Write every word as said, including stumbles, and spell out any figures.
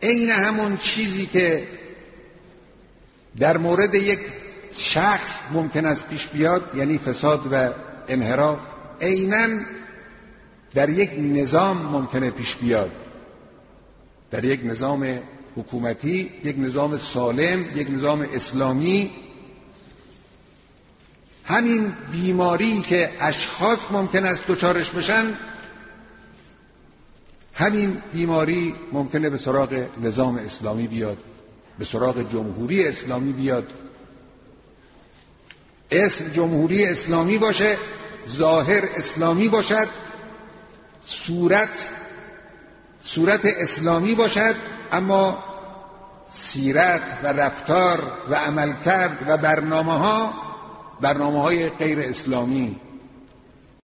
عین همون چیزی که در مورد یک شخص ممکن است پیش بیاد، یعنی فساد و انحراف، عیناً در یک نظام ممکنه پیش بیاد، در یک نظام حکومتی، یک نظام سالم، یک نظام اسلامی. همین بیماری که اشخاص ممکن است دچارش بشن، همین بیماری ممکنه به سراغ نظام اسلامی بیاد، به سراغ جمهوری اسلامی بیاد. اسم جمهوری اسلامی باشه، ظاهر اسلامی باشد، صورت صورت اسلامی باشد، اما سیرت و رفتار و عملکرد و برنامه ها برنامه های غیر اسلامی